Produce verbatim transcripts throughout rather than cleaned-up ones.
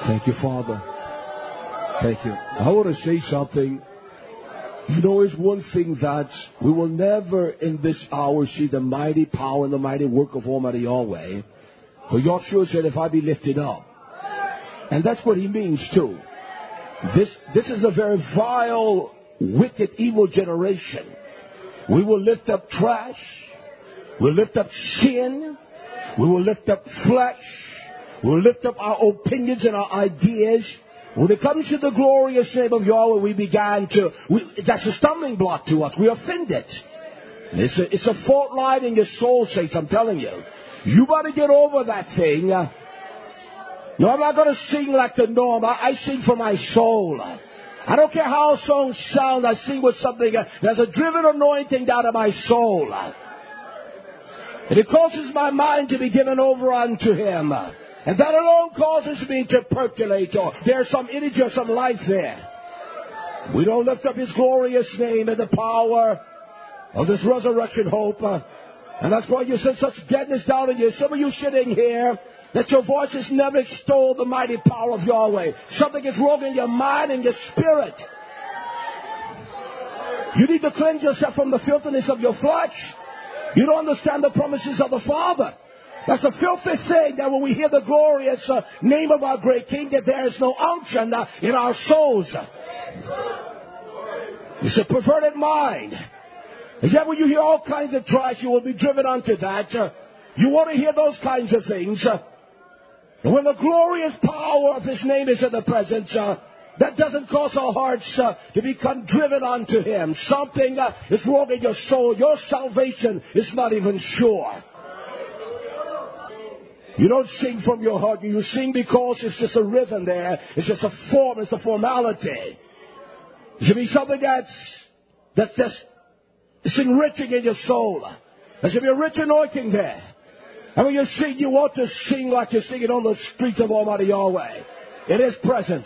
Thank you, Father. Thank you. I want to say something. You know, there's one thing that we will never in this hour see the mighty power and the mighty work of Almighty Yahweh. For Yahshua said, if I be lifted up. And that's what he means too. This, this is a very vile, wicked, evil generation. We will lift up trash. We'll lift up sin. We will lift up flesh. We'll lift up our opinions and our ideas. When it comes to the glorious name of Yahweh, we began to, we, that's a stumbling block to us. We offended. It's a, it's a fault line in your soul, saints, I'm telling you. You got to get over that thing. No, I'm not going to sing like the norm. I, I sing for my soul. I don't care how songs sound. I sing with something. Uh, there's a driven anointing down in my soul. And it causes my mind to be given over unto Him. And that alone causes me to percolate. Or there's some energy or some life there. We don't lift up His glorious name and the power of this resurrection hope. Uh, and that's why you sense such deadness down in you. Some of you sitting here, that your voices never extol the mighty power of Yahweh. Something is wrong in your mind and your spirit. You need to cleanse yourself from the filthiness of your flesh. You don't understand the promises of the Father. That's a filthy thing that when we hear the glorious uh, name of our great King, that there is no unction uh, in our souls. It's a perverted mind. And yet when you hear all kinds of trash, you will be driven unto that. Uh, you want to hear those kinds of things. Uh, and when the glorious power of His name is in the presence, uh, that doesn't cause our hearts uh, to become driven unto Him. Something uh, is wrong in your soul. Your salvation is not even sure. You don't sing from your heart. You sing because it's just a rhythm there. It's just a form. It's a formality. It should be something that's, that's just it's enriching in your soul. There should be a rich anointing there. And when you sing, you want to sing like you're singing on the streets of Almighty Yahweh. In His presence.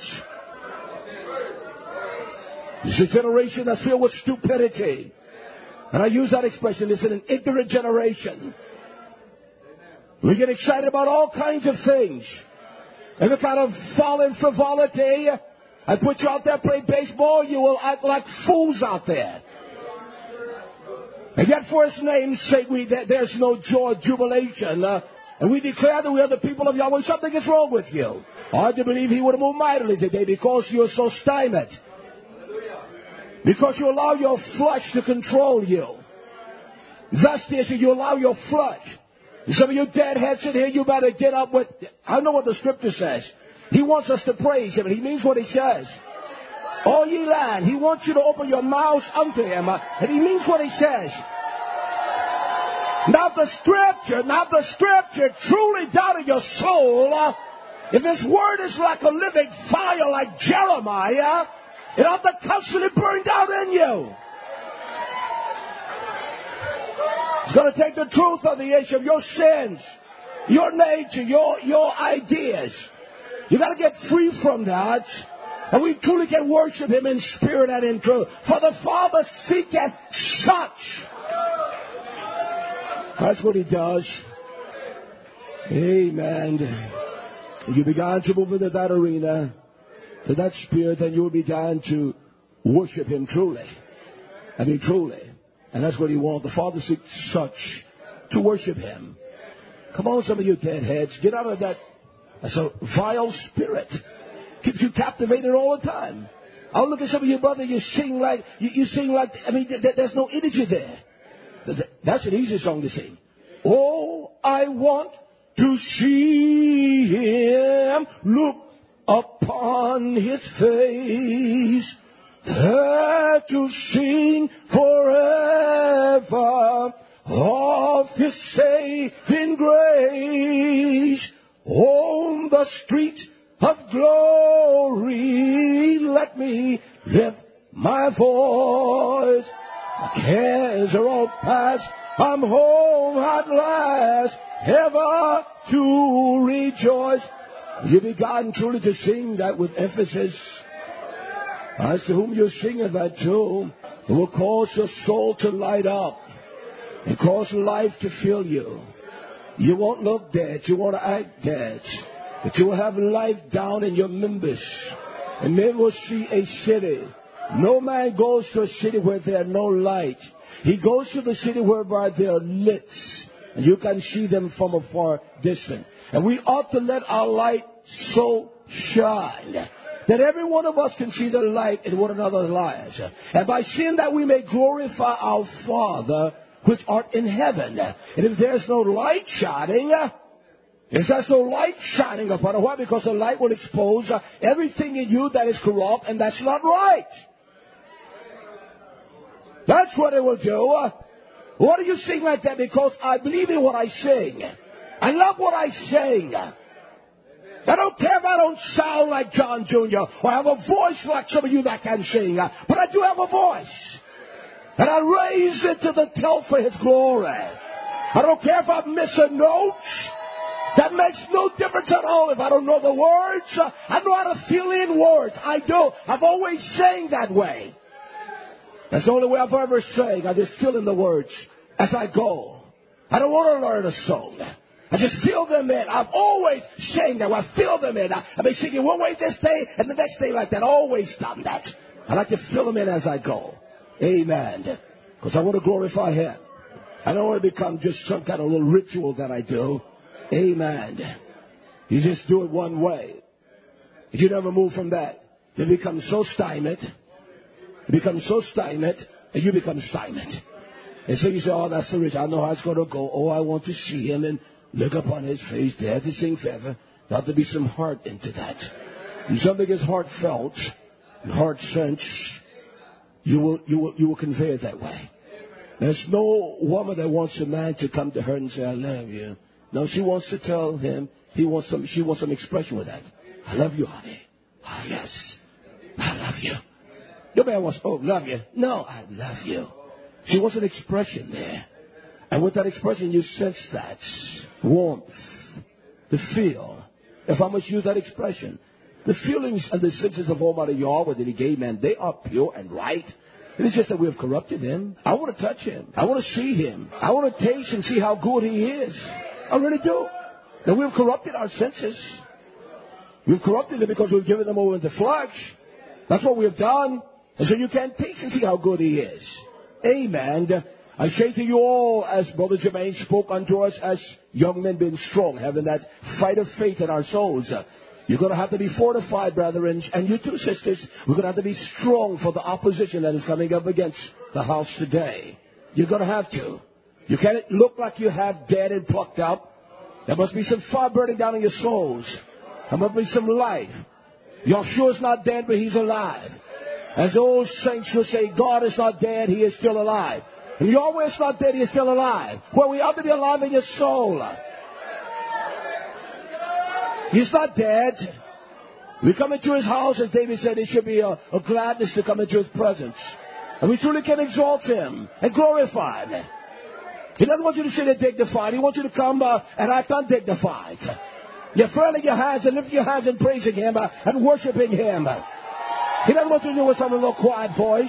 It's a generation that's filled with stupidity. And I use that expression. It's an ignorant generation. We get excited about all kinds of things. Every kind of folly and frivolity. I put you out there play baseball, you will act like fools out there. And yet for His name's sake, we, there's no joy, jubilation. Uh, and we declare that we are the people of Yahweh. Something is wrong with you. I do believe He would have moved mightily today because you're so stymied. Because you allow your flesh to control you. Thus, you allow your flesh. Some of you deadheads in here, you better get up with... I know what the Scripture says. He wants us to praise Him, and He means what He says. All ye land, He wants you to open your mouths unto Him, uh, and He means what He says. Not the Scripture, not the Scripture, truly down in your soul. Uh, if His Word is like a living fire like Jeremiah, it ought to constantly burn down in you. It's going to take the truth of the issue of your sins, your nature, your, your ideas. You got to get free from that. And we truly can worship Him in spirit and in truth. For the Father seeketh such. That's what He does. Amen. You began to move into that arena, to that spirit, and you began to worship Him truly. I mean, truly. And that's what He wants. The Father seeks such to worship Him. Come on, some of you deadheads. Get out of that. That's a vile spirit. Keeps you captivated all the time. I'll look at some of you, brother. You sing like, you, you sing like, I mean, th- th- there's no energy there. That's an easy song to sing. Oh, I want to see Him. Look upon His face. There to sing forever of His saving grace. On the street of glory, let me lift my voice. My cares are all past, I'm home at last, ever to rejoice. You began truly to sing that with emphasis. As to whom you're singing that to, it will cause your soul to light up and cause life to fill you. You won't look dead. You won't act dead. That you will have life down in your members. And men will see a city. No man goes to a city where there are no light. He goes to the city whereby they are lit. And you can see them from a far distance. And we ought to let our light so shine that every one of us can see the light in one another's lives. And by seeing that, we may glorify our Father which art in heaven. And if there's no light shining, if there's no light shining upon it, why? Because the light will expose everything in you that is corrupt, and that's not right. That's what it will do. Why do you sing like that? Because I believe in what I sing. I love what I sing. I don't care if I don't sound like John Junior or have a voice like some of you that can sing. But I do have a voice. And I raise it to the tell for His glory. I don't care if I miss a note. That makes no difference at all. If I don't know the words, I know how to fill in words. I do. I've always sang that way. That's the only way I've ever sang. I just fill in the words as I go. I don't want to learn a song. I just fill them in. I've always sang that way. I fill them in. I've been singing one way this day and the next day like that. Always done that. I like to fill them in as I go. Amen. Because I want to glorify Him. I don't want to become just some kind of little ritual that I do. Amen. You just do it one way. If you never move from that, you become so stymied. You become so stymied, and you become stymied. And so you say, oh, that's so rich. I know how it's going to go. Oh, I want to see Him and look upon His face. There to sing forever. There ought to be some heart into that. And something is heartfelt and heart sense. You will, you will, you will convey it that way. There's no woman that wants a man to come to her and say, I love you. No, she wants to tell him, he wants some, she wants some expression with that. I love you, honey. Oh, yes. I love you. Your man wants, oh, love you. No, I love you. She wants an expression there. And with that expression, you sense that warmth, the feel. If I must use that expression. The feelings and the senses of Almighty Yahweh, the gay man, they are pure and right. It is just that we have corrupted Him. I want to touch Him. I want to see Him. I want to taste and see how good He is. I really do. And we've corrupted our senses. We've corrupted them because we've given them over into flesh. That's what we have done. And so you can't taste and see how good He is. Amen. I say to you all, as Brother Jermaine spoke unto us, as young men being strong, having that fight of faith in our souls. You're going to have to be fortified, brethren. And you too, sisters, we're going to have to be strong for the opposition that is coming up against the house today. You're going to have to. You can't look like you have dead and plucked up. There must be some fire burning down in your souls. There must be some life. Yahshua's not dead, but He's alive. As the old saints will say, God is not dead, He is still alive. And Yahweh is not dead, He is still alive. Well, we ought to be alive in your soul. He's not dead. We come into His house, as David said, it should be a, a gladness to come into His presence. And we truly can exalt Him and glorify Him. He doesn't want you to sit there dignified. He wants you to come uh, and act undignified. You're throwing your hands and lifting your hands and praising Him uh, and worshiping Him. He doesn't want you to do it with some little quiet voice.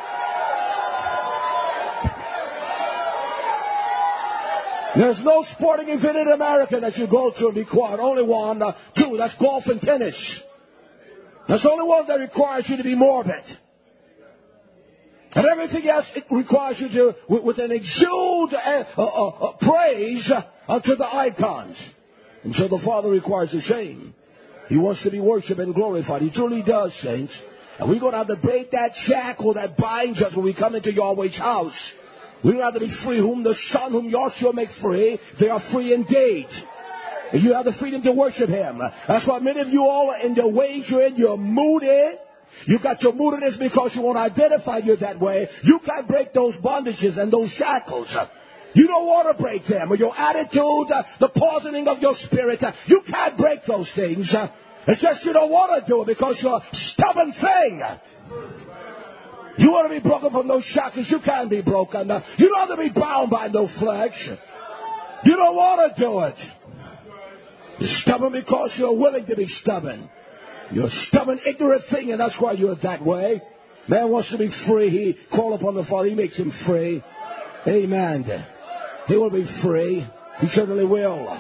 There's no sporting event in America that you go to and be quiet. Only one, uh, two, that's golf and tennis. That's the only one that requires you to be morbid. And everything else, it requires you to, with, with an exude uh, uh, uh, praise uh, to the icons. And so the Father requires the same. He wants to be worshipped and glorified. He truly does, saints. And we're going to have to break that shackle that binds us when we come into Yahweh's house. We're going to have to be free. Whom the Son, whom Yahshua make free, they are free indeed. And you have the freedom to worship Him. That's why many of you all are in the ways you're in, you're moody. You got your moodiness because you won't identify you that way. You can't break those bondages and those shackles. You don't want to break them. Or your attitude, uh, the poisoning of your spirit. Uh, you can't break those things. Uh, it's just you don't want to do it because you're a stubborn thing. You want to be broken from those shackles. You can't be broken. Uh, you don't have to be bound by no flesh. You don't want to do it. You're stubborn because you're willing to be stubborn. You're a stubborn, ignorant thing, and that's why you're that way. Man wants to be free. He call upon the Father. He makes him free. Amen. He will be free. He certainly will.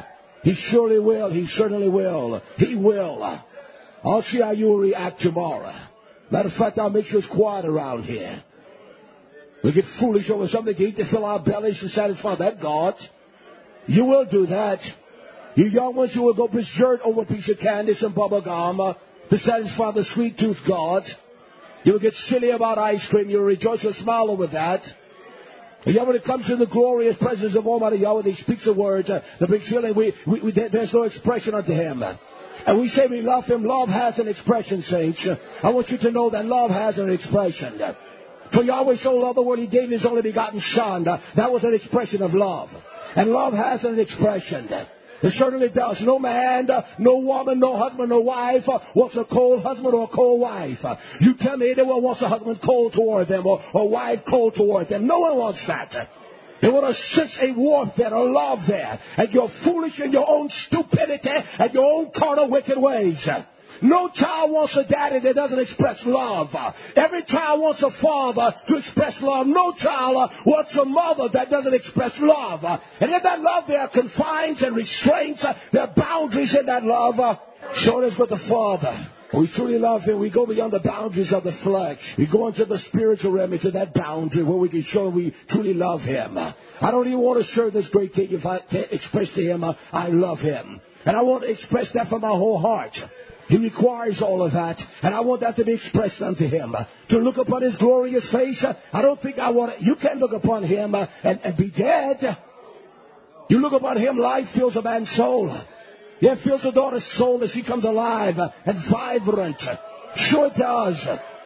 He surely will. He certainly will. He will. I'll see how you will react tomorrow. Matter of fact, I'll make sure it's quiet around here. We get foolish over something to eat to fill our bellies to satisfy that God. You will do that. You young ones, you will go berserk over a piece of candy, some bubble gum, uh, to satisfy the sweet tooth God. You will get silly about ice cream. You will rejoice and smile over that. And yet when it comes to the glorious presence of Almighty Yahweh, He speaks the words, uh, the big feeling, we, we, we, there's no expression unto Him. And we say we love Him. Love has an expression, saints. I want you to know that love has an expression. For Yahweh so loved the world, He gave His only begotten Son. That was an expression of love. And love has an expression. It certainly does. No man, no woman, no husband, no wife wants a cold husband or a cold wife. You tell me anyone wants a husband cold toward them or a wife cold toward them. No one wants that. They want to sense a warmth there, a love there. And you're foolish in your own stupidity and your own carnal wicked ways. No child wants a daddy that doesn't express love. Every child wants a father to express love. No child wants a mother that doesn't express love. And in that love there are confines and restraints. There are boundaries in that love. So it is with the Father. We truly love Him. We go beyond the boundaries of the flesh. We go into the spiritual realm, into that boundary where we can show we truly love Him. I don't even want to serve this great King if I can't express to Him uh, I love Him. And I want to express that from my whole heart. He requires all of that, and I want that to be expressed unto Him. Uh, to look upon His glorious face, uh, I don't think I want to. You can't look upon Him uh, and, and be dead. You look upon Him, life fills a man's soul. Yeah, it fills a daughter's soul as she comes alive uh, and vibrant. Sure it does.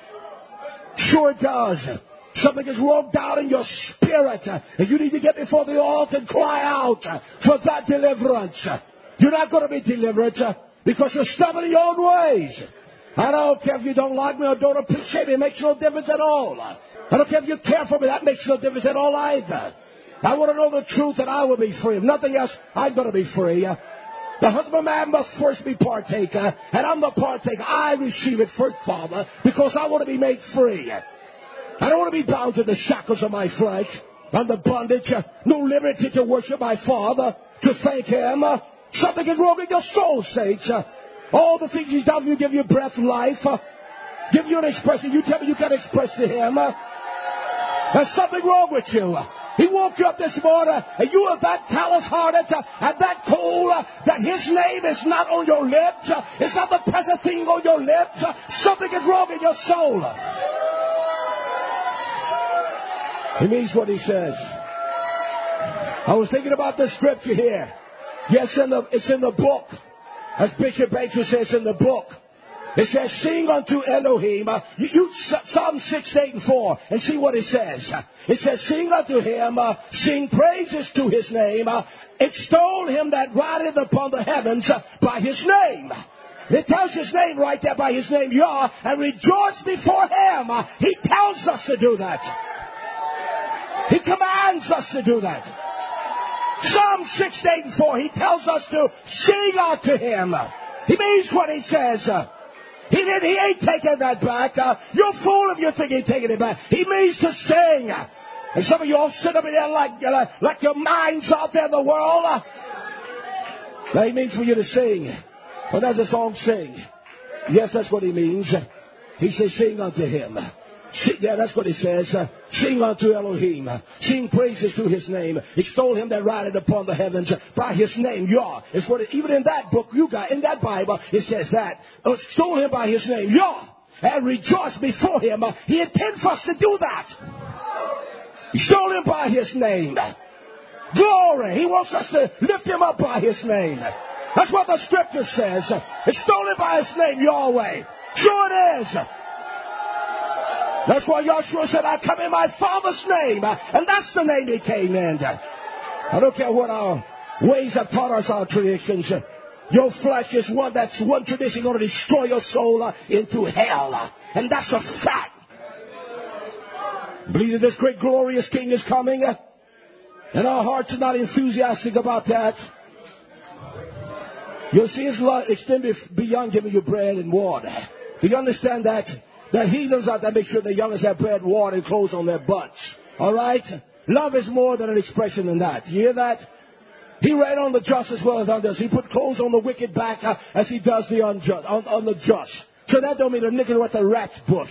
Sure it does. Something is wrong down in your spirit, uh, and you need to get before the altar and cry out uh, for that deliverance. You're not going to be delivered. Uh, Because you're stubborn in your own ways. I don't care if you don't like me or don't appreciate me. It makes no difference at all. I don't care if you care for me. That makes no difference at all either. I want to know the truth and I will be free. If nothing else, I'm going to be free. The husbandman must first be partaker. And I'm the partaker. I receive it first, Father, because I want to be made free. I don't want to be bound to the shackles of my flesh. I'm the bondage. No liberty to worship my Father, to thank Him. Something is wrong in your soul, saints. Uh, all the things He's done for you, give you breath, life, uh, give you an expression. You tell me you can express to Him. Uh, there's something wrong with you. Uh, he woke you up this morning, uh, and you are that callous-hearted uh, and that cold uh, that His name is not on your lips. Uh, it's not the present thing on your lips. Uh, something is wrong in your soul. He means what He says. I was thinking about this scripture here. Yes, in the, it's in the book. As Bishop Baker says in the book. It says, sing unto Elohim. Uh, you, you, Psalm six, eight, and four. And see what it says. It says, sing unto Him. Uh, sing praises to His name. Uh, extol Him that rideth upon the heavens uh, by His name. It tells His name right there by His name, Yah. And rejoice before Him. Uh, he tells us to do that. He commands us to do that. Psalm six, eight, and four, He tells us to sing unto Him. He means what He says. He didn't, He ain't taking that back. Uh, you're a fool if you think He's taking it back. He means to sing. And some of you all sit up in there like, like, like your mind's out there in the world. Now He means for you to sing. Well, there's a song, sing. Yes, that's what He means. He says, sing unto Him. Sing, yeah, that's what it says. Uh, sing unto Elohim. Uh, sing praises to His name. Extol Him that rideth upon the heavens uh, by His name. Yah. It's what it, even in that book you got, in that Bible, it says that. Uh, extol Him by His name. Yah. And rejoice before Him. Uh, he intends for us to do that. Extol Him by His name. Glory. He wants us to lift Him up by His name. That's what the Scripture says. Uh, extol Him by His name, Yahweh. Sure it is. That's why Joshua said, I come in my Father's name. And that's the name He came in. I don't care what our ways have taught us, our traditions. Your flesh is one that's one tradition going to destroy your soul into hell. And that's a fact. Believe that this great glorious King is coming. And our hearts are not enthusiastic about that. You'll see His love extend beyond giving you bread and water. Do you understand that? The heathens out there make sure the youngest have bread, water, and clothes on their butts. All right? Love is more than an expression than that. You hear that? He reigns on the just as well as unjust. He put clothes on the wicked back uh, as he does the unjust, on, on the just. So that don't mean a nickel at the rat's bush.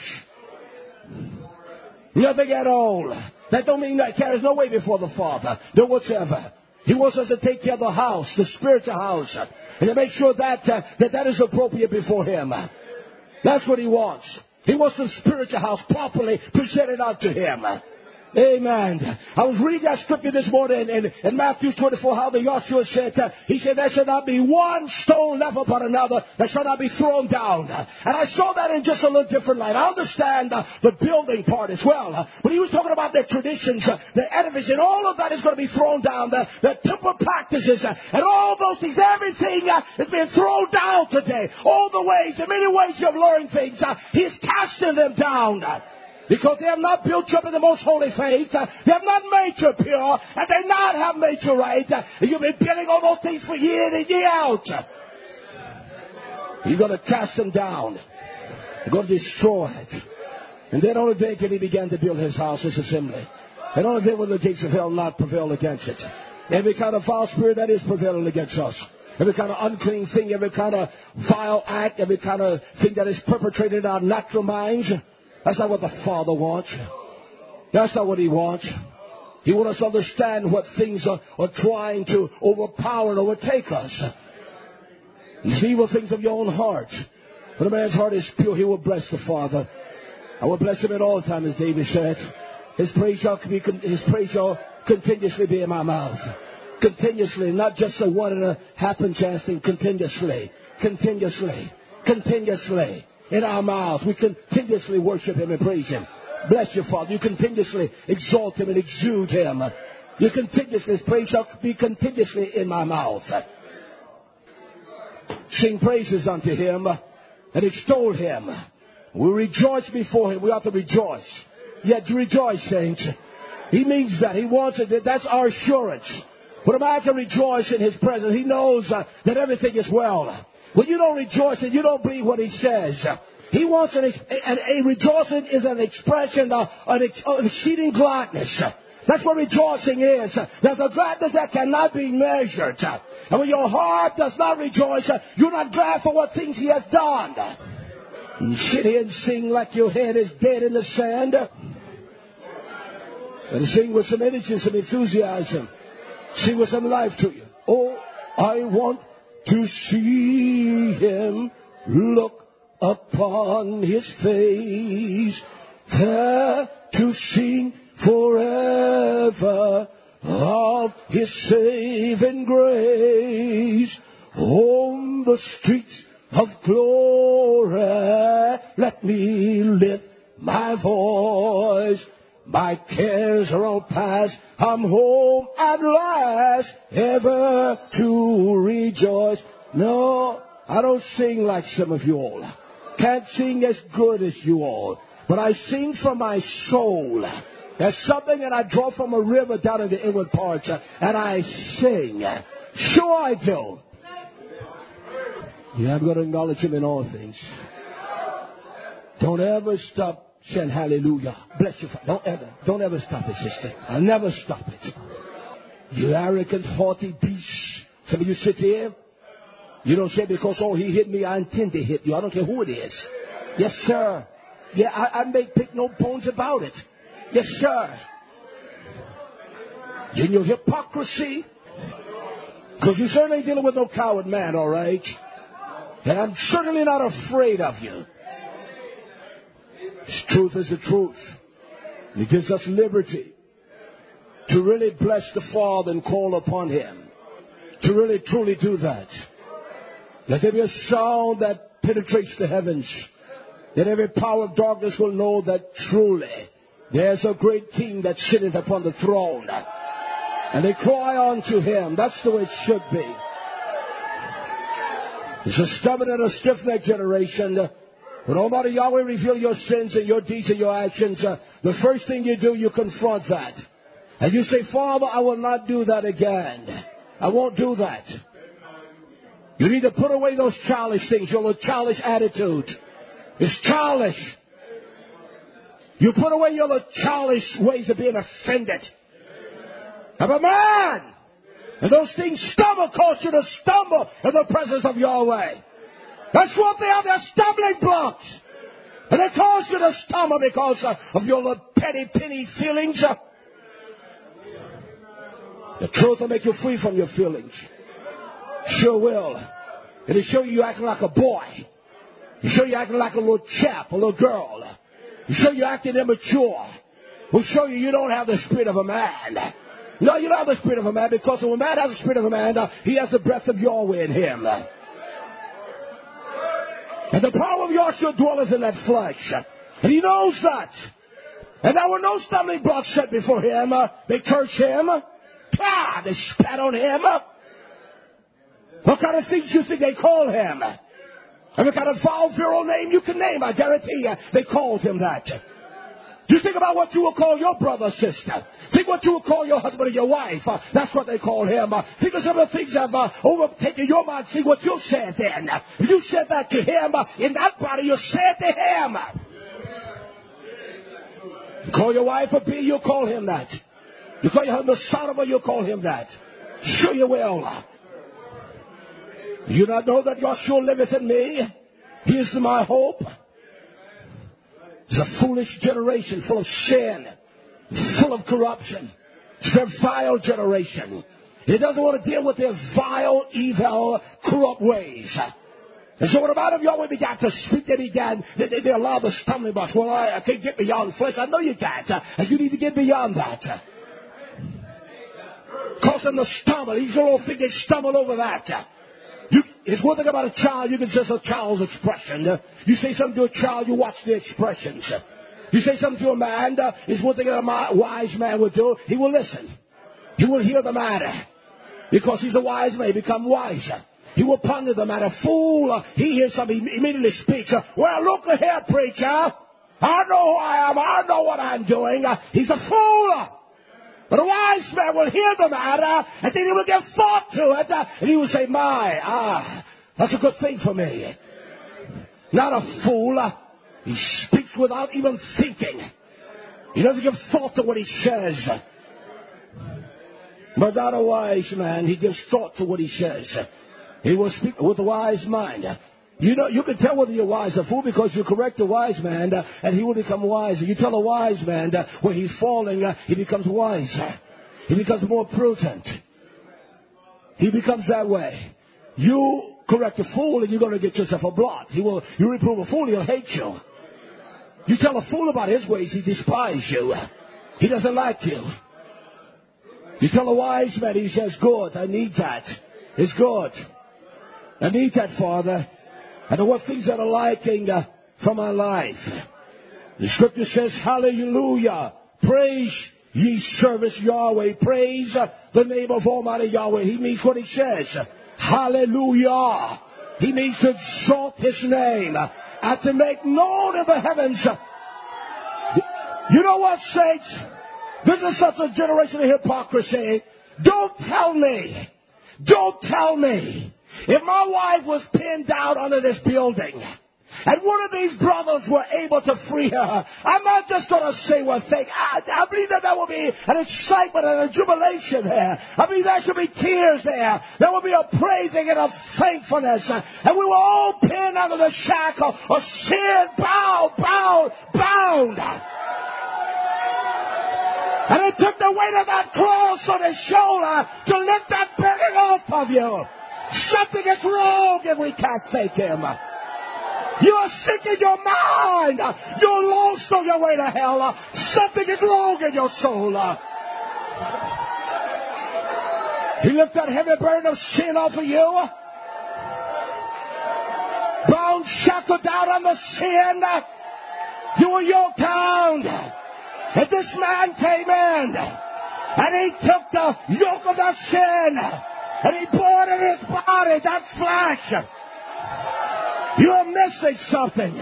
Nothing at all. That don't mean that carries no way before the Father. No whatsoever. He wants us to take care of the house, the spiritual house, and to make sure that uh, that, that is appropriate before Him. That's what He wants. He wants the spiritual house properly presented out to Him. Amen. I was reading that scripture this morning in, in Matthew twenty-four, how the Yahshua said, uh, he said, there shall not be one stone left upon another that shall not be thrown down. And I saw that in just a little different light. I understand uh, the building part as well. Uh, but he was talking about the traditions, uh, the edifice, and all of that is going to be thrown down. The, the temple practices uh, and all those things, everything uh, is being thrown down today. All the ways, the many ways of learning things, uh, he's casting them down. Uh, Because they have not built you up in the most holy faith. Uh, they have not made you pure. And they not have made you right. Uh, and you've been building all those things for year in and year out. Uh, you're going to cast them down. You're going to destroy it. And then on the day that he began to build his house, his assembly. And on the day when the gates of hell not prevail against it. Every kind of foul spirit that is prevailing against us. Every kind of unclean thing, every kind of vile act, every kind of thing that is perpetrated in our natural minds. That's not what the Father wants. That's not what He wants. He wants us to understand what things are, are trying to overpower and overtake us. You see evil things of your own heart. When a man's heart is pure, he will bless the Father. I will bless Him at all times, as David said. His praise shall be, His praise shall continuously be in my mouth. Continuously, not just a one and a happen chance thing. Continuously, continuously, continuously. In our mouths, we continuously worship Him and praise Him. Bless you, Father. You continuously exalt Him and exude Him. You continuously, His praise shall be continuously in my mouth. Sing praises unto Him and extol Him. We rejoice before Him. We ought to rejoice. Yet rejoice, saints. He means that. He wants it. That's our assurance. When a man can rejoice in His presence, he knows uh, that everything is well. When you don't rejoice and you don't believe what He says, He wants an, an a rejoicing is an expression of an exceeding gladness. That's what rejoicing is. There's a gladness that cannot be measured. And when your heart does not rejoice, you're not glad for what things He has done. You sit here and sing like your head is dead in the sand. And sing with some energy, some enthusiasm. Sing with some life to you. Oh, I want to see Him, look upon His face, there to sing forever of His saving grace. On the streets of glory, let me lift my voice. My cares are all past, I'm home at last, ever to rejoice. No, I don't sing like some of you all. Can't sing as good as you all. But I sing from my soul. There's something that I draw from a river down in the inward parts, and I sing. Sure I do. Yeah, I'm going to acknowledge Him in all things. Don't ever stop saying hallelujah. Bless you. Don't ever, don't ever stop it, sister. I'll never stop it. You arrogant, haughty beast. Some of you sit here. You don't say because, oh, he hit me, I intend to hit you. I don't care who it is. Yes, sir. Yeah, I, I make pick no bones about it. Yes, sir. In your hypocrisy. Because you're certainly dealing with no coward man, all right? And I'm certainly not afraid of you. His truth is the truth. It gives us liberty to really bless the Father and call upon Him. To really truly do that. Let there be a sound that penetrates the heavens. That every power of darkness will know that truly there's a great King that sitteth upon the throne. And they cry unto Him. That's the way it should be. It's a stubborn and a stiff-necked generation. When Almighty Yahweh reveal your sins and your deeds and your actions, uh, the first thing you do, you confront that. And you say, Father, I will not do that again. I won't do that. You need to put away those childish things, your little childish attitude. It's childish. You put away your little childish ways of being offended. I'm a man. And those things stumble cause you to stumble in the presence of Yahweh. That's what they are. They're stumbling blocks. And they cause you to stumble because uh, of your little petty, penny feelings. Uh, the truth will make you free from your feelings. Sure will. It'll show you acting like a boy. It'll show you acting like a little chap, a little girl. It'll show you acting immature. It'll show you you don't have the spirit of a man. No, you don't have the spirit of a man, because when a man has the spirit of a man, uh, he has the breath of Yahweh in him. And the power of Yahshua dwelleth in that flesh. And he knows that. And there were no stumbling blocks set before him. Uh, they cursed him. Ah, they spat on him. What kind of things do you think they called him? And what kind of foul, virile name you can name, I guarantee you, they called him that. You think about what you will call your brother, sister. Think what you will call your husband or your wife. Uh, that's what they call him. Uh, think of some of the things that have uh, overtaken your mind. See what you said then. If you said that to him, uh, in that body, you said to him. You call your wife a B, you call him that. You call your husband a Sodom, you call him that. Sure you will. You not know that Yahshua liveth in me? He is my hope. It's a foolish generation full of sin, full of corruption. It's a vile generation. It doesn't want to deal with their vile, evil, corrupt ways. And so when the man of Yahweh began to speak, they began, they, they, they allowed the stumbling blocks. Well, I, I can't get beyond flesh. I know you can't. Uh, and you need to get beyond that. Cause them to stumble. These little things, they stumble over that. You, it's one thing about a child, you can just a child's expression. Uh, you say something to a child, you watch the expressions. Uh, you say something to a man, uh, it's one thing that a wise man would do. He will listen. He will hear the matter. Because he's a wise man, he become wiser. He will ponder the matter. Fool, uh, he hears something, he immediately speaks. Uh, well, look here, preacher. I know who I am. I know what I'm doing. Uh, he's a fool. But a wise man will hear the matter, and then he will give thought to it, uh, and he will say, my, ah, that's a good thing for me. Not a fool. Uh, he speaks without even thinking. He doesn't give thought to what he says. But not a wise man. He gives thought to what he says. He will speak with a wise mind. You know, you can tell whether you're wise or fool because you correct a wise man, uh, and he will become wiser. You tell a wise man uh, when he's falling, uh, he becomes wiser. He becomes more prudent. He becomes that way. You correct a fool, and you're going to get yourself a blot. He will. You reprove a fool, he'll hate you. You tell a fool about his ways, he despises you. He doesn't like you. You tell a wise man, he says, "Good, I need that. It's good. I need that, Father. I know what things that are liking uh, from my life." The scripture says, hallelujah, praise ye service Yahweh, praise uh, the name of Almighty Yahweh. He means what he says. Hallelujah. He means to exalt his name uh, and to make known in the heavens. Uh, you know what, saints? This is such a generation of hypocrisy. Don't tell me. Don't tell me. If my wife was pinned down under this building, and one of these brothers were able to free her, I'm not just going to say one thing. I, I believe that there will be an excitement and a jubilation there. I mean, there should be tears there. There will be a praising and a thankfulness. And we were all pinned under the shackle of sin, bound, bound, bound. And it took the weight of that cross on his shoulder to lift that burden off of you. Something is wrong if we can't thank him. You are sick in your mind. You're lost on your way to hell. Something is wrong in your soul. He lifted that heavy burden of sin off of you. Bound, shackled down on the sin. You were yoked down. And this man came in. And he took the yoke of the sin. And he bore it in his body, that flesh. You're missing something.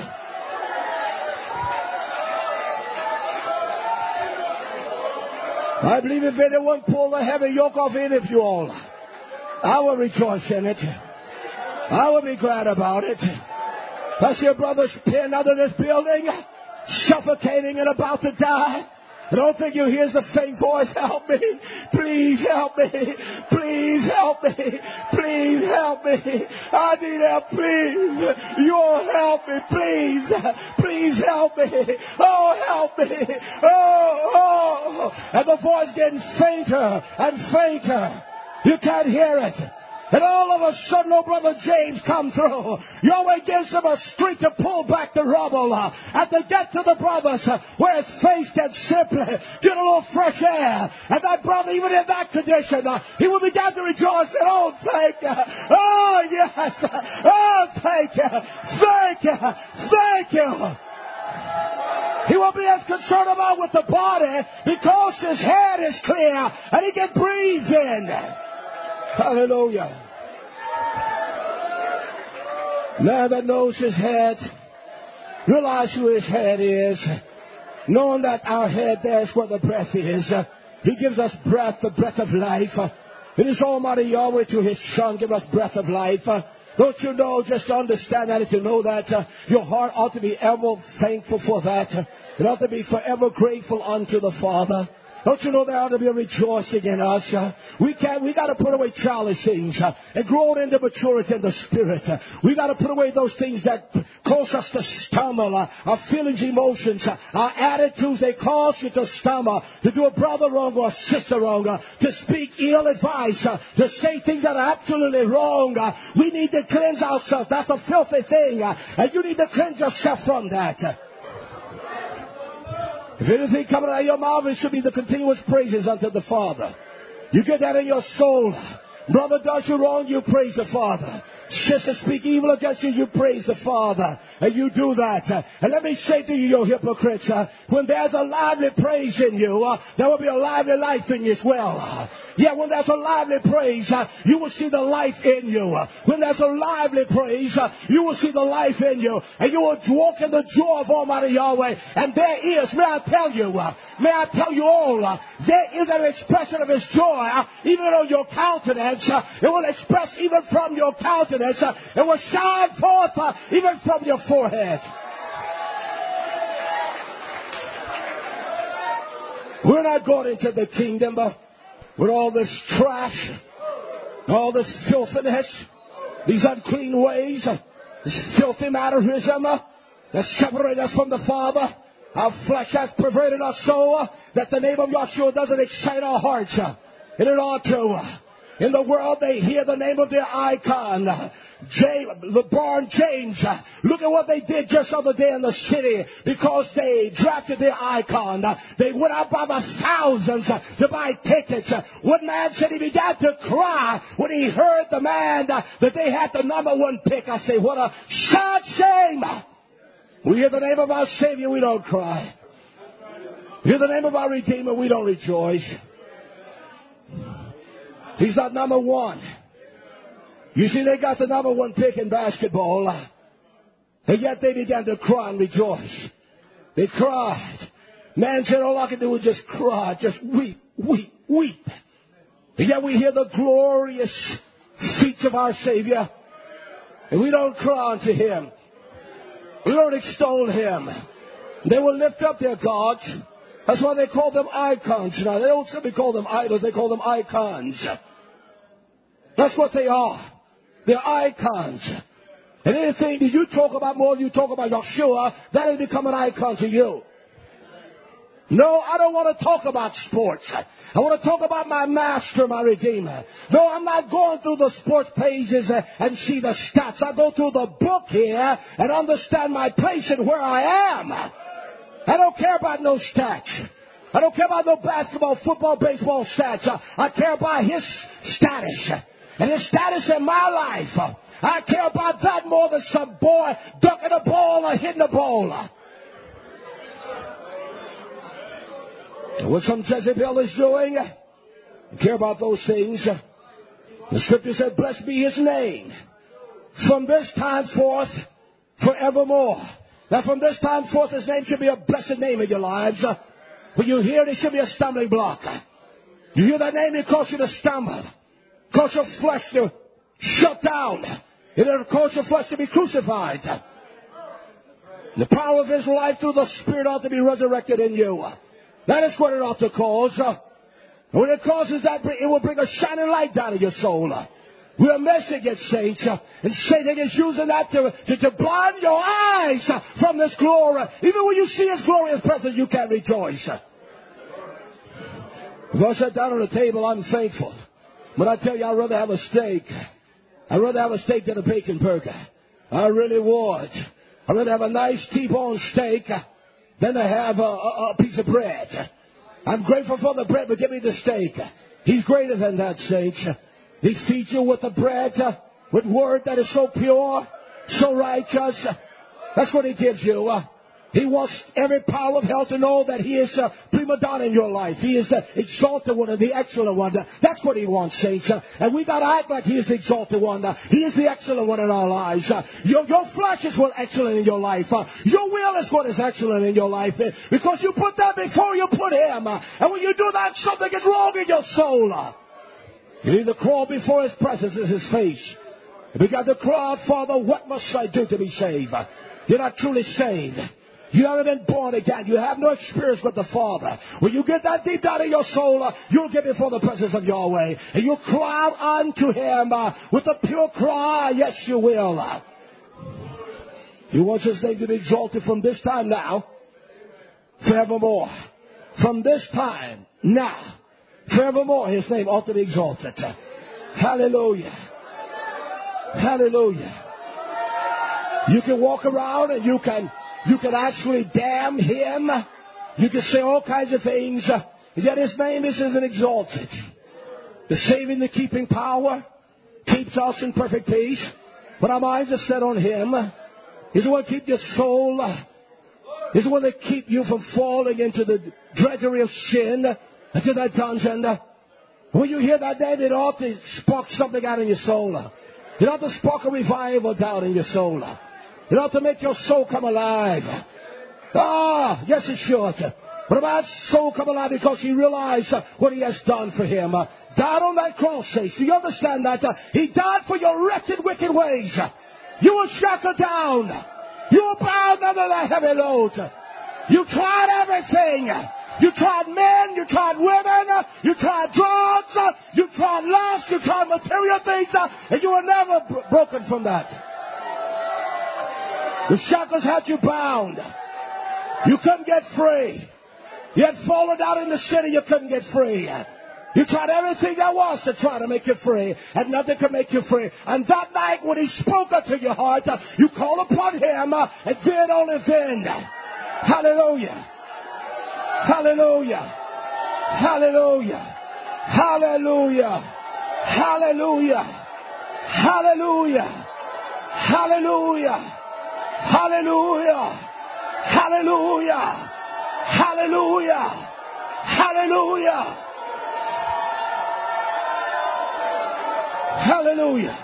I believe if anyone pulled the heavy yoke off any of you all, I will rejoice in it. I will be glad about it. I see your brother's pinned under this building, suffocating and about to die. I don't think you hear the faint voice, help me, please help me, please help me, please help me, I need help, please, you'll help me, please, please help me, oh help me, oh, oh, and the voice getting fainter and fainter, you can't hear it. And all of a sudden, oh, Brother James come through. Yahweh gives them a street to pull back the rubble. Uh, and to get to the brothers uh, where his face can simply get a little fresh air. And that brother, even in that condition, uh, he will begin to rejoice and, oh, thank you. Oh, yes. Oh, thank you. Thank you. Thank you. He won't be as concerned about with the body because his head is clear and he can breathe in. Hallelujah. Man that knows his head, realize who his head is, knowing that our head there is where the breath is. He gives us breath, the breath of life. It is Almighty Yahweh to his Son give us breath of life. Don't you know, just to understand that, if you know that, uh, your heart ought to be ever thankful for that. It ought to be forever grateful unto the Father. Don't you know there ought to be a rejoicing in us? Uh, we can't, we got to put away childish things uh, and grow into maturity in the Spirit. Uh, we got to put away those things that cause us to stumble. Uh, our feelings, emotions, uh, our attitudes, they cause you to stumble, to do a brother wrong or a sister wrong, uh, to speak ill advice, uh, to say things that are absolutely wrong. Uh, we need to cleanse ourselves. That's a filthy thing. Uh, and you need to cleanse yourself from that. Uh, If anything coming out of your mouth, it should be the continuous praises unto the Father. You get that in your soul. Brother does you wrong, you praise the Father. Sister speak evil against you, you praise the Father. And you do that. And let me say to you, you hypocrites, uh, when there's a lively praise in you, uh, there will be a lively life in you as well. Yeah, when there's a lively praise, uh, you will see the life in you. Uh, when there's a lively praise, uh, you will see the life in you. And you will walk in the joy of Almighty Yahweh. And there is, may I tell you, uh, may I tell you all, uh, there is an expression of his joy, uh, even on your countenance. Uh, it will express even from your countenance. Uh, it will shine forth uh, even from your forehead. We're not going into the kingdom uh, with all this trash, all this filthiness, these unclean ways, uh, this filthy mannerism uh, that separate us from the Father. Our flesh has perverted us so uh, that the name of Yahshua doesn't excite our hearts. Uh, and it ought to. Uh, In the world, they hear the name of their icon, James, LeBron James. Look at what they did just the other day in the city because they drafted their icon. They went out by the thousands to buy tickets. One man said he began to cry when he heard the man that they had the number one pick. I say, what a sad shame. We hear the name of our Savior, we don't cry. We hear the name of our Redeemer, we don't rejoice. He's not number one. You see, they got the number one pick in basketball. And yet they began to cry and rejoice. They cried. Man said, all I can do is just cry, just weep, weep, weep. And yet we hear the glorious feats of our Savior. And we don't cry unto him. We don't extol him. They will lift up their gods. That's why they call them icons. Now, they don't simply call them idols. They call them icons. That's what they are. They're icons. And anything that you talk about more than you talk about Yahshua, that will become an icon to you. No, I don't want to talk about sports. I want to talk about my master, my Redeemer. No, I'm not going through the sports pages and see the stats. I go through the book here and understand my place and where I am. I don't care about no stats. I don't care about no basketball, football, baseball stats. I care about his status. And his status in my life. I care about that more than some boy ducking a ball or hitting a ball. And what some Jezebel is doing, I care about those things. The scripture said, blessed be his name from this time forth forevermore. Now, from this time forth, his name should be a blessed name in your lives. When you hear it, it should be a stumbling block. You hear that name, it causes you to stumble. It causes your flesh to shut down. It'll cause your flesh to be crucified. The power of his life through the Spirit ought to be resurrected in you. That is what it ought to cause. Uh, when it causes that, it will bring a shining light down in your soul. Uh, we're messing it, saints. Uh, and Satan is using that to, to, to blind your eyes uh, from this glory. Even when you see His glorious presence, you can't rejoice. Uh, if I sat down on the table, I'm thankful. But I tell you, I'd rather have a steak. I'd rather have a steak than a bacon burger. I really would. I'd rather have a nice T-bone steak than to have a, a, a piece of bread. I'm grateful for the bread, but give me the steak. He's greater than that, saints. He feeds you with the bread, with word that is so pure, so righteous. That's what He gives you. He wants every power of hell to know that He is a prima donna in your life. He is the exalted one and the excellent one. That's what He wants, saints. And we got to act like He is the exalted one. He is the excellent one in our lives. Your, your flesh is what's excellent in your life. Your will is what is excellent in your life. Because you put that before you put Him. And when you do that, something is wrong in your soul. You need to crawl before His presence is His face. And we got to cry, Father, what must I do to be saved? You're not truly saved. You haven't been born again. You have no experience with the Father. When you get that deep down in your soul, uh, you'll get before the presence of Yahweh. And you'll cry out unto Him uh, with a pure cry. Yes, you will. Uh, he wants His name to be exalted from this time now, forevermore. From this time now, forevermore, His name ought to be exalted. Uh, hallelujah. Hallelujah. You can walk around and you can... You can actually damn Him. You can say all kinds of things. Yet His name isn't exalted. The saving, the keeping power keeps us in perfect peace. But our minds are set on Him. He's the one to keep your soul. He's the one to keep you from falling into the drudgery of sin, into that dungeon. When you hear that name, it ought to spark something out in your soul. It ought to spark a revival down in your soul. It ought to make your soul come alive. Ah, yes, it should. But about soul come alive because he realized uh, what He has done for him. Uh, died on that cross, saints. Do you understand that? Uh, he died for your wretched, wicked ways. You were shackled down. You were bound under that heavy load. You tried everything. You tried men. You tried women. You tried drugs. You tried lust. You tried material things. And you were never bro- broken from that. The shackles had you bound. You couldn't get free. You had fallen down in the city. You couldn't get free. You tried everything there was to try to make you free. And nothing could make you free. And that night when He spoke unto your heart, you called upon Him. And then only then. Hallelujah. Hallelujah. Hallelujah. Hallelujah. Hallelujah. Hallelujah. Hallelujah. Hallelujah. Hallelujah. Hallelujah. Hallelujah. Hallelujah.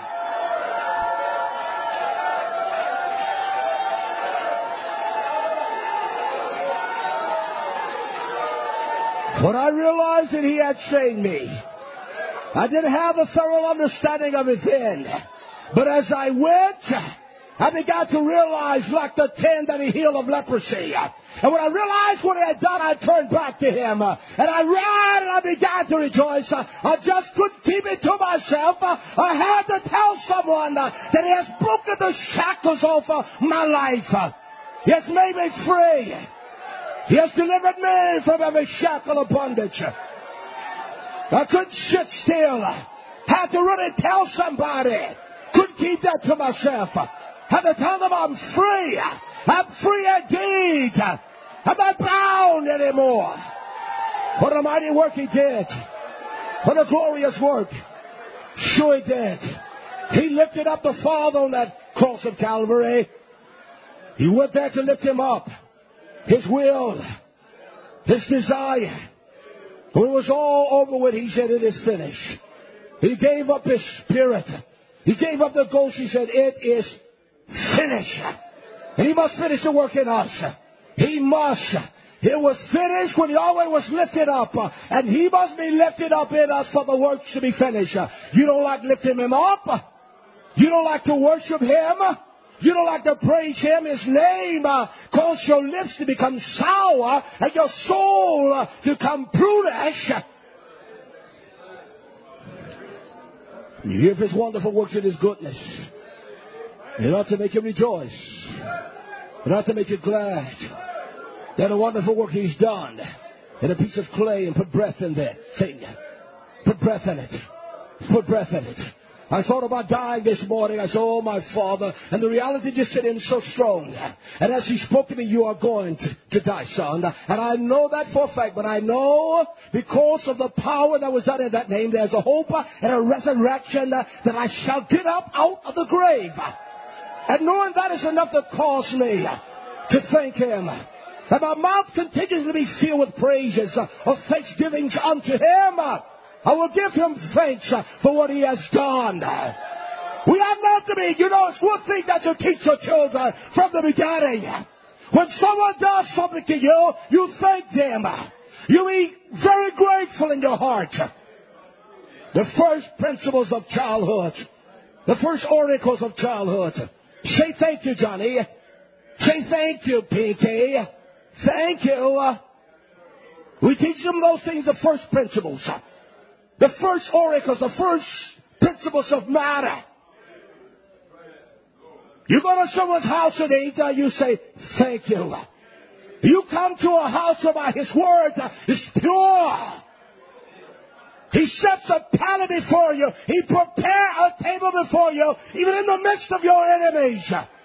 When I realized that He had saved me, I didn't have a thorough understanding of it then. But as I went, I began to realize, like the ten that He healed of leprosy. And when I realized what He had done, I turned back to Him. And I ran and I began to rejoice. I just couldn't keep it to myself. I had to tell someone that He has broken the shackles off of my life. He has made me free. He has delivered me from every shackle of bondage. I couldn't sit still. Had to really tell somebody. Couldn't keep that to myself. Had to tell them I'm free. I'm free indeed. I'm not bound anymore. What a mighty work He did. What a glorious work. Sure He did. He lifted up the Father on that cross of Calvary. He went there to lift Him up. His will. His desire. When it was all over with, He said, it is finished. He gave up His spirit. He gave up the ghost. He said, it is finished. And He must finish the work in us. He must. It was finished when Yahweh was lifted up. And He must be lifted up in us for the work to be finished. You don't like lifting Him up? You don't like to worship Him? You don't like to praise Him. His name uh, causes your lips to become sour and your soul uh, to become prudish. You hear of His wonderful works and His goodness. It ought to make you rejoice. It ought to make you glad that a wonderful work He's done in a piece of clay and put breath in that thing. Put breath in it. Put breath in it. I thought about dying this morning. I said, oh, my Father. And the reality just hit in so strong. And as He spoke to me, you are going to, to die, son. And I know that for a fact. But I know because of the power that was done in that name, there's a hope and a resurrection that I shall get up out of the grave. And knowing that is enough to cause me to thank Him. And my mouth continues to be filled with praises of thanksgivings unto Him. I will give Him thanks for what He has done. We are not to be, you know, it's one thing that you teach your children from the beginning. When someone does something to you, you thank them. You be very grateful in your heart. The first principles of childhood. The first oracles of childhood. Say thank you, Johnny. Say thank you, Pinky. Thank you. We teach them those things, the first principles. The first oracles, the first principles of matter. You go to someone's house and eat, uh, you say, thank you. You come to a house where His word uh, is pure. He sets a pallet before you. He prepares a table before you, even in the midst of your enemies.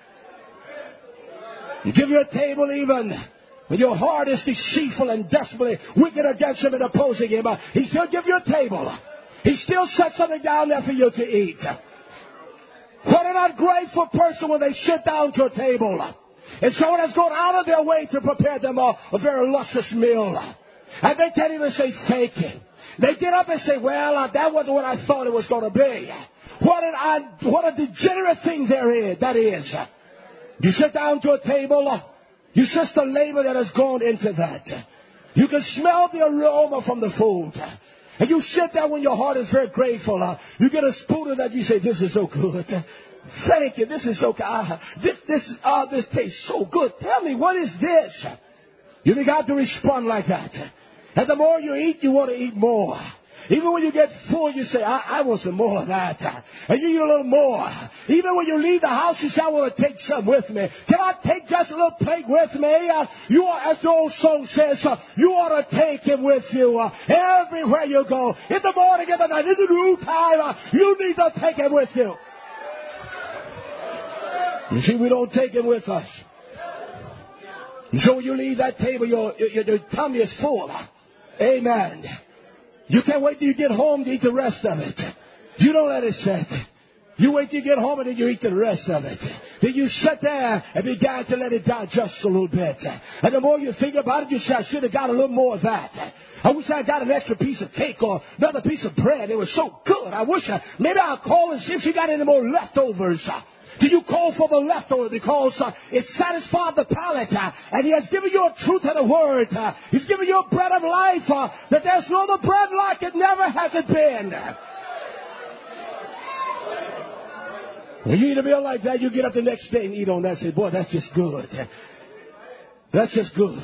He give you a table even when your heart is deceitful and desperately wicked against Him and opposing Him. He still give you a table. He still sets something down there for you to eat. What an ungrateful person when they sit down to a table. And someone has gone out of their way to prepare them a, a very luscious meal. And they can't even say thank you. They get up and say, well, uh, that wasn't what I thought it was going to be. What an uh, what a degenerate thing there is, that is. You sit down to a table, you sense the labor that has gone into that. You can smell the aroma from the food. And you sit there when your heart is very grateful. Uh, you get a spoon of that, you say, this is so good. Thank you, this is so good. Uh, this, this, uh, this tastes so good. Tell me, what is this? You begin to respond like that. And the more you eat, you want to eat more. Even when you get full, you say, I, I want some more of that. And you eat a little more. Even when you leave the house, you say, I want to take some with me. Can I take just a little plate with me? Uh, you are, as the old song says, uh, you ought to take Him with you uh, everywhere you go. In the morning, in the night, in the noon time, uh, you need to take Him with you. You see, we don't take Him with us. And so when you leave that table, your, your, your tummy is full. Amen. You can't wait till you get home to eat the rest of it. You don't let it sit. You wait till you get home and then you eat the rest of it. Then you sit there and begin to let it digest a little bit. And the more you think about it, you say, I should have got a little more of that. I wish I got an extra piece of cake or another piece of bread. It was so good. I wish I, maybe I'll call and see if she got any more leftovers. Do you call for the leftover because uh, it satisfied the palate uh, and He has given you a truth and a word. Uh, he's given you a bread of life uh, that there's no other bread like it, never has it been. When you eat a meal like that, you get up the next day and eat on that and say, boy, that's just good. That's just good.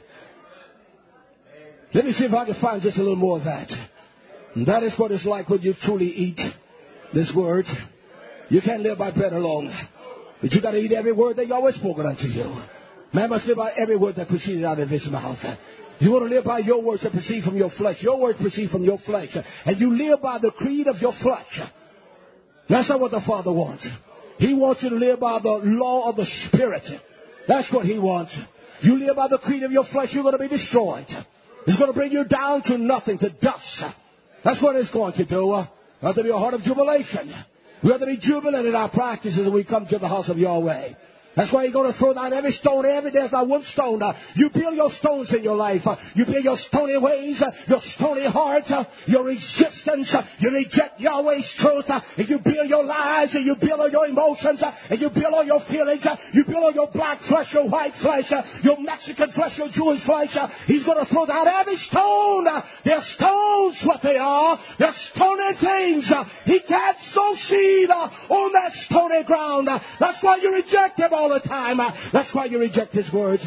Let me see if I can find just a little more of that. And that is what it's like when you truly eat this word. You can't live by bread alone. But you got to eat every word that Yahweh spoken unto you. Man must live by every word that proceeded out of His mouth. You want to live by your words that proceed from your flesh. Your words proceed from your flesh. And you live by the creed of your flesh. That's not what the Father wants. He wants you to live by the law of the Spirit. That's what He wants. You live by the creed of your flesh, you're going to be destroyed. It's going to bring you down to nothing, to dust. That's what it's going to do. Uh, there have to be a heart of jubilation. We have to be jubilant in our practices when we come to the house of Yahweh. That's why you're going to throw down every stone. Every there's not one stone. Uh, you build your stones in your life. Uh, you build your stony ways, uh, your stony heart, uh, your resistance. Uh, you reject Yahweh's truth. Uh, and you build your lies, and you build all your emotions, uh, and you build all your feelings. Uh, you build all your black flesh, your white flesh, uh, your Mexican flesh, your Jewish flesh. Uh, he's going to throw down every stone. Uh, they're stones, what they are. They're stony things. Uh, he can't sow seed uh, on that stony ground. Uh, that's why you reject him all the time. Uh, that's why you reject his word.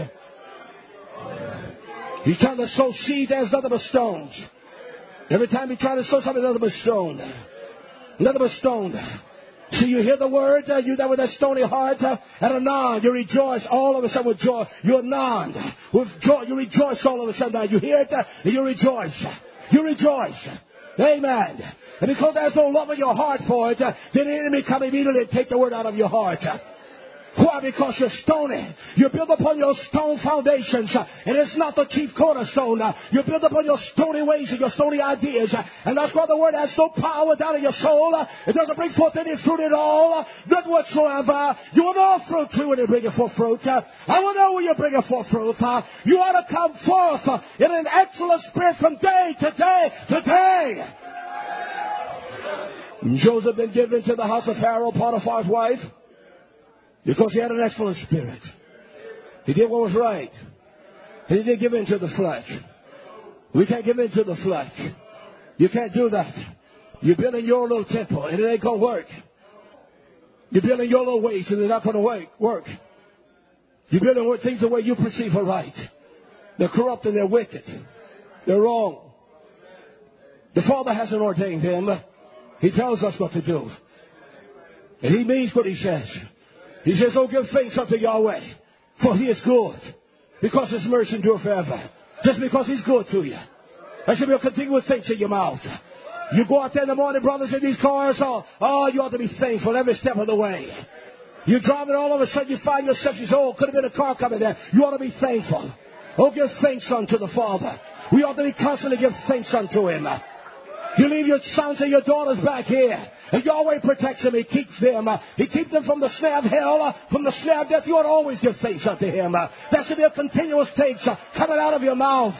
He's trying to sow seed. There's nothing but stones. Every time he tries to sow something, nothing but stone. Nothing but stone. So you hear the word, uh, you there with that stony heart, uh, and anon, you rejoice all of a sudden with joy. You anon, with joy, you rejoice all of a sudden. Now you hear it, uh, and you rejoice. You rejoice. Amen. And because there's no love in your heart for it, uh, then the enemy come immediately and take the word out of your heart. Why? Because you're stony. You build upon your stone foundations, uh, and it's not the chief cornerstone. Uh, you build upon your stony ways and your stony ideas, uh, and that's why the word has no power down in your soul. Uh, it doesn't bring forth any fruit at all, uh, none whatsoever. You will know fruit tree when you bring forth fruit. Uh, I will know when you bring forth fruit. Uh, you ought to come forth uh, in an excellent spirit from day to day to day. Joseph been given to the house of Pharaoh, Potiphar's wife, because he had an excellent spirit. He did what was right. And he didn't give in to the flesh. We can't give in to the flesh. You can't do that. You're building your little temple, and it ain't going to work. You're building your little ways, and they're not going to work. You're building things the way you perceive are right. They're corrupt and they're wicked. They're wrong. The Father hasn't ordained them. He tells us what to do. And he means what he says. He says, oh, give thanks unto Yahweh, for he is good, because his mercy endures forever. Just because he's good to you. There should be a continuous thanks in your mouth. You go out there in the morning, brothers, in these cars, oh, oh, you ought to be thankful every step of the way. You're driving, all of a sudden you find yourself, you say, oh, could have been a car coming there. You ought to be thankful. Oh, give thanks unto the Father. We ought to be constantly give thanks unto him. You leave your sons and your daughters back here, and Yahweh protects them. He keeps them. Uh, he keeps them from the snare of hell, uh, from the snare of death. You ought to always give thanks unto him. Uh, there should be a continuous thanks uh, coming out of your mouth.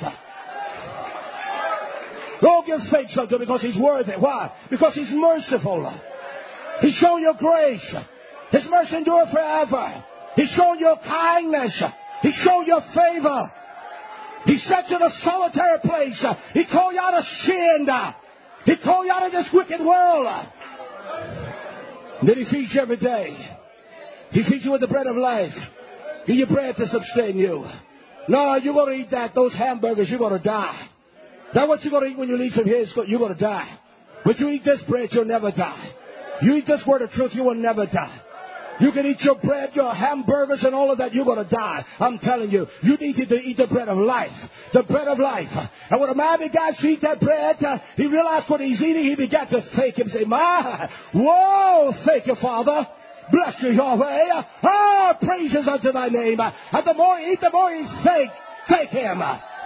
Don't give thanks unto him because he's worthy. Why? Because he's merciful. He's shown you grace. His mercy endures forever. He's shown you kindness. He's shown you favor. He set you in a solitary place. He called you out of sin. He called you out of this wicked world. And then he feeds you every day. He feeds you with the bread of life. Give you bread to sustain you. No, you're going to eat that. Those hamburgers, you're going to die. That's what you're going to eat when you leave from here. You're going to die. But you eat this bread, you'll never die. You eat this word of truth, you will never die. You can eat your bread, your hamburgers, and all of that. You're going to die. I'm telling you. You need to eat the bread of life. The bread of life. And when a man began to eat that bread, uh, he realized what he's eating. He began to thank him. Say, my, whoa, thank you, Father. Bless you, Yahweh. Ah, praises unto thy name. And the more you eat, the more you thank, thank him.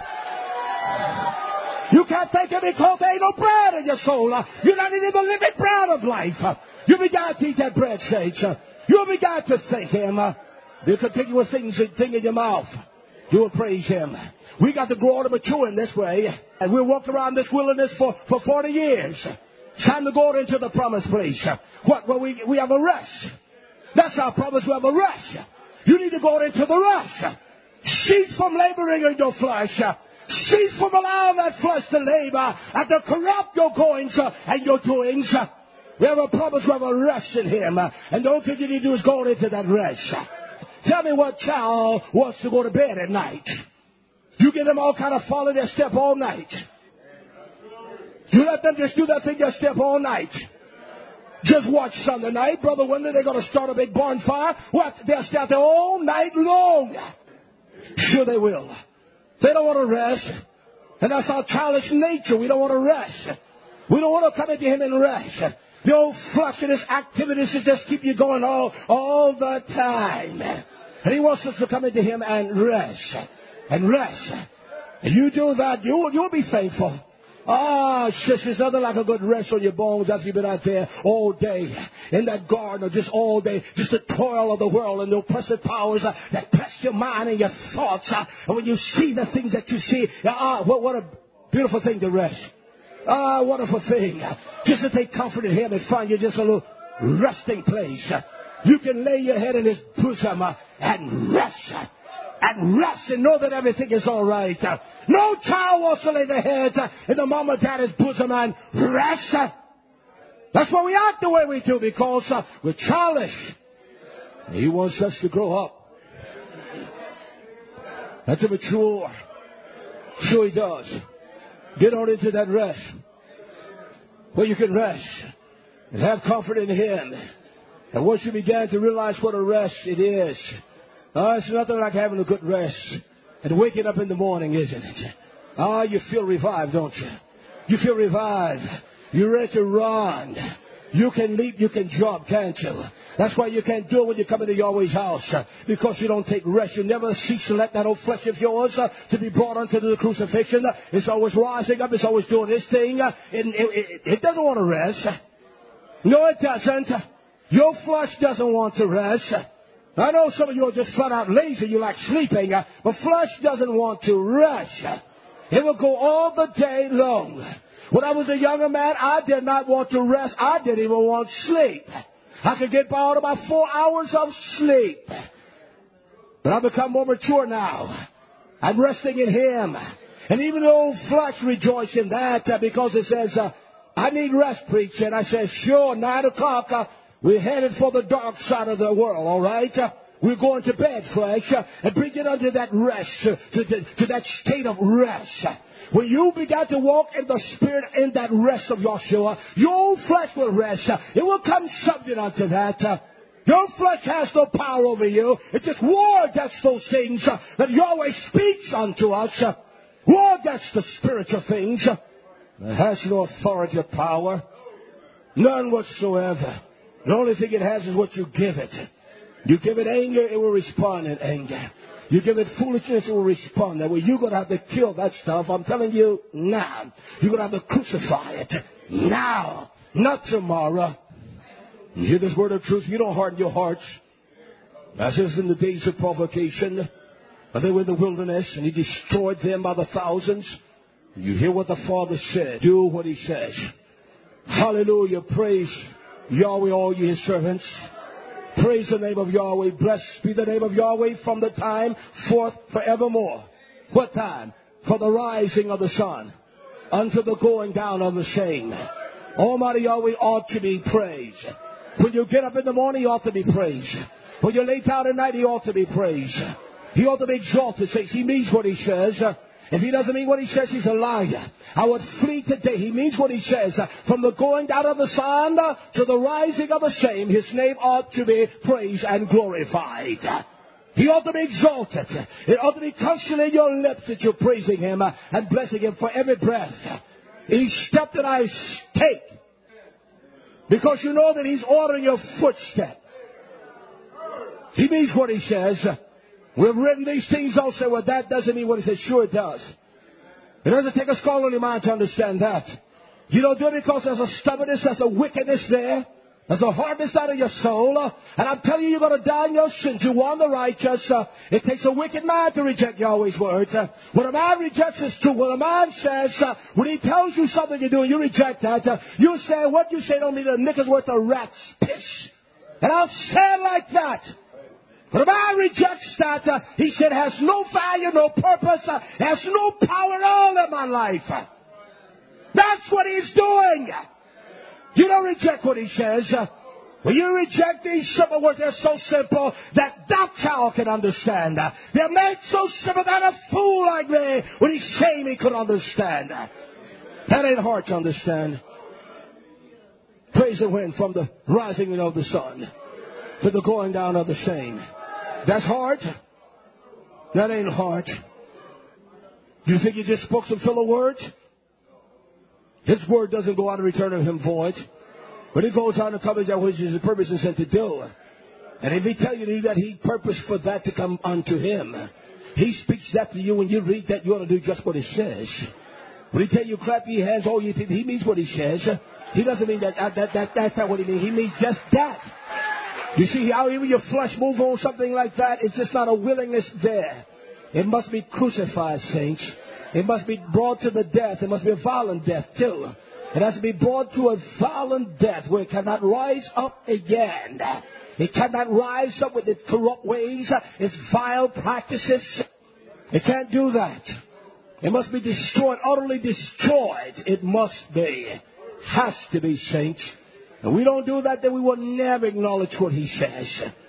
You can't thank him because there ain't no bread in your soul. You're not eating the living bread of life. You began to eat that bread, saints. You began to thank him. The continuous things thing in your mouth. You will praise him. We got to grow on and mature in this way. And we'll walk around this wilderness for, for forty years. It's time to go into the promised place. What? Well, we, we have a rest. That's our promise. We have a rest. You need to go into the rest. Cease from laboring in your flesh. Cease from allowing that flesh to labor and to corrupt your goings and your doings. We have a promise, we have a rest in him. And the only thing you need to do is go into that rest. Tell me what child wants to go to bed at night. You give them all kind of follow their step all night. You let them just do that thing, their step all night. Just watch Sunday night. Brother, when are they going to start a big bonfire? What? They'll stay out there all night long. Sure they will. They don't want to rest. And that's our childish nature. We don't want to rest. We don't want to come into him and rest. The old flushiness activities to just keep you going all, all the time. And he wants us to come into him and rest. And rest. And you do that, you will, you'll be thankful. Ah, shush, there's nothing like a good rest on your bones after you've been out there all day in that garden, or just all day, just the toil of the world and the oppressive powers uh, that press your mind and your thoughts. Uh, and when you see the things that you see, ah, uh, what, what a beautiful thing to rest. Ah, uh, wonderful thing. Uh, just to take comfort in Him and find you just a little resting place. Uh, you can lay your head in His bosom uh, and rest. Uh, and rest and know that everything is all right. Uh, no child wants to lay their head uh, in the mama daddy's bosom and rest. Uh, that's why we act the way we do, because uh, we're childish. He wants us to grow up. That's to mature. Sure He does. Get on into that rest where you can rest and have comfort in Him. And once you begin to realize what a rest it is, uh, it's nothing like having a good rest and waking up in the morning, isn't it? Ah, uh, you feel revived, don't you? You feel revived. You're ready to run. You can leap, you can jump, can't you? That's why you can't do it when you come into Yahweh's house, uh, because you don't take rest. You never cease to let that old flesh of yours uh, to be brought unto the crucifixion. Uh, it's always rising up. It's always doing its thing. Uh, it, it, it, it doesn't want to rest. No, it doesn't. Your flesh doesn't want to rest. I know some of you are just flat out lazy. You like sleeping. Uh, but flesh doesn't want to rest. It will go all the day long. When I was a younger man, I did not want to rest. I didn't even want sleep. I could get by about four hours of sleep. But I've become more mature now. I'm resting in Him. And even the old flesh rejoices in that uh, because it says, uh, I need rest, preacher. And I said, sure, nine o'clock, uh, we're headed for the dark side of the world, all right? Uh, we're going to bed, flesh, uh, and bring it under that rest, uh, to, to, to that state of rest. When you begin to walk in the Spirit in that rest of Yahshua, your old flesh will rest. It will come subject unto that. Your flesh has no power over you. It just war against those things that Yahweh speaks unto us. War against the spiritual things. It has no authority or power. None whatsoever. The only thing it has is what you give it. You give it anger, it will respond in anger. You give it foolishness, it will respond that way. You're going to have to kill that stuff. I'm telling you now. You're going to have to crucify it now, not tomorrow. You hear this word of truth. You don't harden your hearts. As is in the days of provocation. They were in the wilderness and He destroyed them by the thousands. You hear what the Father said. Do what He says. Hallelujah. Praise Yahweh, all ye His servants. Praise the name of Yahweh. Blessed be the name of Yahweh from the time forth forevermore. What time? For the rising of the sun unto the going down of the same. Almighty Yahweh ought to be praised. When you get up in the morning, He ought to be praised. When you lay down at night, He ought to be praised. He ought to be exalted. Says He means what He says. If He doesn't mean what He says, He's a liar. I would flee today. He means what He says. From the going down of the sun to the rising of the same, His name ought to be praised and glorified. He ought to be exalted. It ought to be constantly in your lips that you're praising Him and blessing Him for every breath. Each step that I take. Because you know that He's ordering your footstep. He means what He says. We've written these things also. Well, that doesn't mean what He says. Sure it does. It doesn't take a scholarly mind to understand that. You don't do it because there's a stubbornness, there's a wickedness there. There's a hardness out of your soul. And I'm telling you, you're going to die in your sins. You want the righteous. Uh, it takes a wicked man to reject Yahweh's words. Uh, when a man rejects His truth, when a man says, uh, when he tells you something to do and you reject that, uh, you say, what you say don't mean a nickel's worth of rat's piss. And I'll say it like that. When a man rejects that, uh, he said, has no value, no purpose, uh, has no power at all in my life. That's what he's doing. You don't reject what He says. Uh, when you reject these simple words, they're so simple that that child can understand. Uh, they're made so simple that a fool like me, when he's saying he could understand. Uh, that ain't hard to understand. Praise the wind from the rising of the sun to the going down of the same. That's hard. That ain't hard. You think you just spoke some filler words? His word doesn't go out and return to Him void. But it goes out and covers that which is the purpose is sent to do. And if He tell you that He purposed for that to come unto Him, He speaks that to you when you read that you ought to do just what He says. When he tell you clap your hands, all you think, he means what he says. He doesn't mean that, that, that, that that's not what he means. He means just that. You see how even your flesh move on something like that? It's just not a willingness there. It must be crucified, saints. It must be brought to the death. It must be a violent death, too. It has to be brought to a violent death where it cannot rise up again. It cannot rise up with its corrupt ways, its vile practices. It can't do that. It must be destroyed, utterly destroyed. It must be. Has to be, saints. And we don't do that, then we will never acknowledge what he says.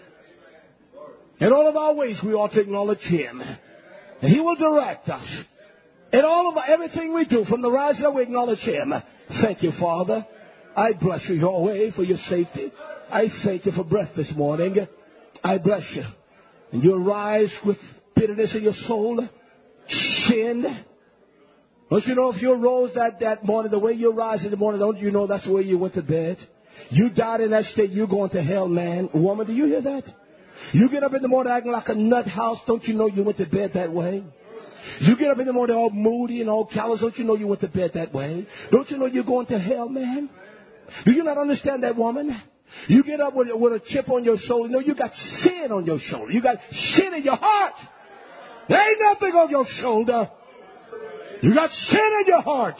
In all of our ways, we ought to acknowledge him. And he will direct us. In all of our, everything we do, from the rising up, we acknowledge him. Thank you, Father. I bless you your way for your safety. I thank you for breath this morning. I bless you. And you'll rise with bitterness in your soul. Sin. Don't you know if you arose that, that morning, the way you rise in the morning, don't you know that's the way you went to bed? You died in that state, you're going to hell, man. Woman, do you hear that? You get up in the morning acting like a nut house, don't you know you went to bed that way? You get up in the morning all moody and all callous, don't you know you went to bed that way? Don't you know you're going to hell, man? Do you not understand that, woman? You get up with, with a chip on your shoulder. No, you got sin on your shoulder. You got sin in your heart. There ain't nothing on your shoulder. You got sin in your heart.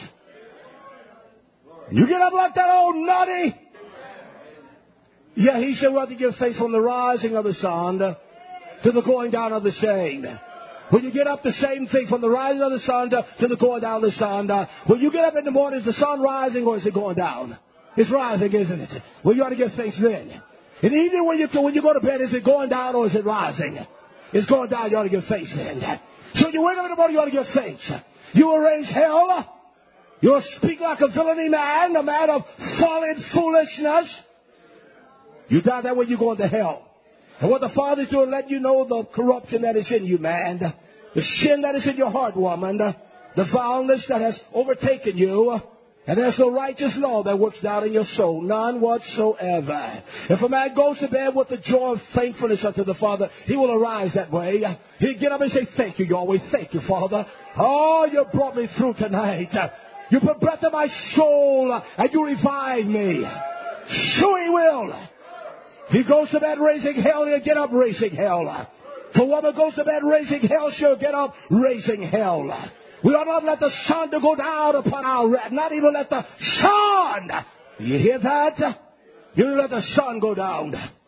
You get up like that old nutty. Yeah, he said, well, to give thanks from the rising of the sun to the going down of the same. When you get up, the same thing, from the rising of the sun to, to the going down of the sun. When you get up in the morning, is the sun rising or is it going down? It's rising, isn't it? Well, you ought to give thanks then. In the evening, when you, when you go to bed, is it going down or is it rising? It's going down, you ought to give thanks then. So when you wake up in the morning, you ought to give thanks. You will raise hell. You'll speak like a villainy man, a man of folly and foolishness. You die that way, you're going to hell. And what the Father's doing, let you know the corruption that is in you, man. The sin that is in your heart, woman. The vileness that has overtaken you. And there's no righteous law that works down in your soul. None whatsoever. If a man goes to bed with the joy of thankfulness unto the Father, he will arise that way. He'll get up and say, thank you, Yahweh. Thank you, Father. Oh, you brought me through tonight. You put breath in my soul and you revive me. Sure he will. He goes to bed raising hell, he'll get up raising hell. If a woman goes to bed raising hell, she'll get up raising hell. We ought not let the sun to go down upon our wrath. Not even let the sun. Do you hear that? You let the sun go down.